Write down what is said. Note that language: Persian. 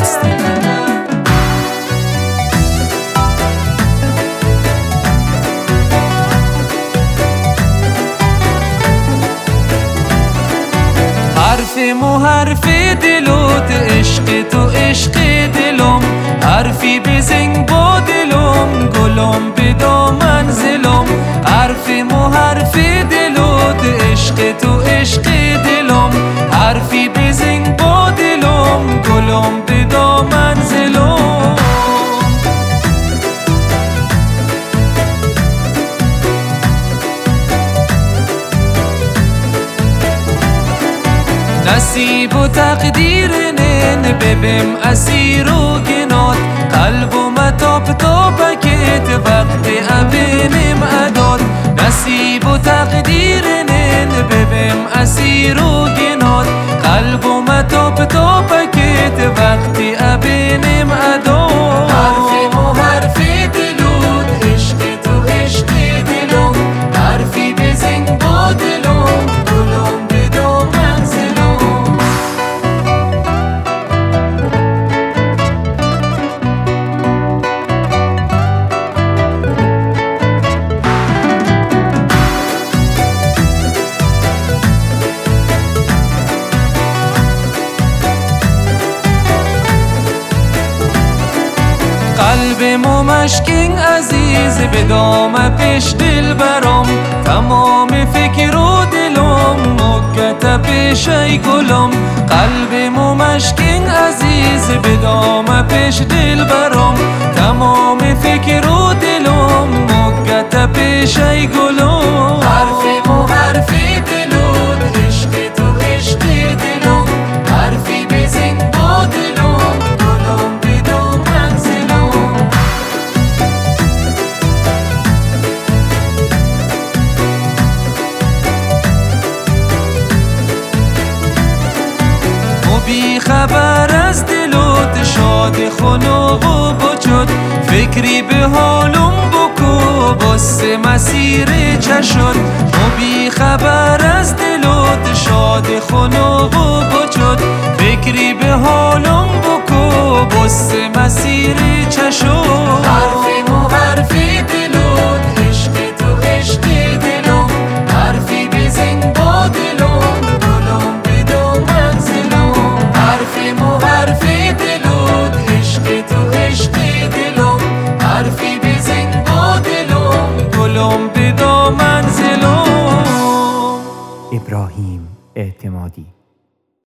دست منم. حرف دلوت عشق تو عشق دلم، حرفی بزنگ با دلم گلم به دامن زلم. حرف دلوت عشق تو عشق دلم، حرفی بزنگ با دلم گلم به دامن زلم. نصیب و تقدیر نن ببم اسیر و گنات، قلب و متاب تا بکت وقت ابنم اداد. نصیب و تقدیر نن ببم اسیر و گنات، قلب و متاب تا بکت وقت ابنم اداد. حرف دلود عشق تو عشق دلم، حرفی بزنگ با دلم گلم به دامن زلم. قلب مشکین عزیز به دام پیش دل برام، تمام فکر و دلم مگت پیش ای گلم. قلب مشکین عزیز به دام پیش دل برام، تمام فکر و دلم مگت پیش ای گلم. حرف دلود عشق تو عشق دلم، حرفی بزنگ با دلم گلم به دامن زلم. بی خبر از دلوت شاد خنک و بجد، فکری به حالم بکو بسه مسیر چه شد. بی خبر از دلوت شاد خنک و بجد، فکری به حالم بکو بسه مسیر چه شد. حرف دلوت عشق تو عشق دلم، حرفی بزنگ با دلم گلم به دامن زلم. حرف دلود عشق تو عشق دلم، حرفی بزنگ با دلم گلم به دامن زلم. ابراهیم اعتمادی.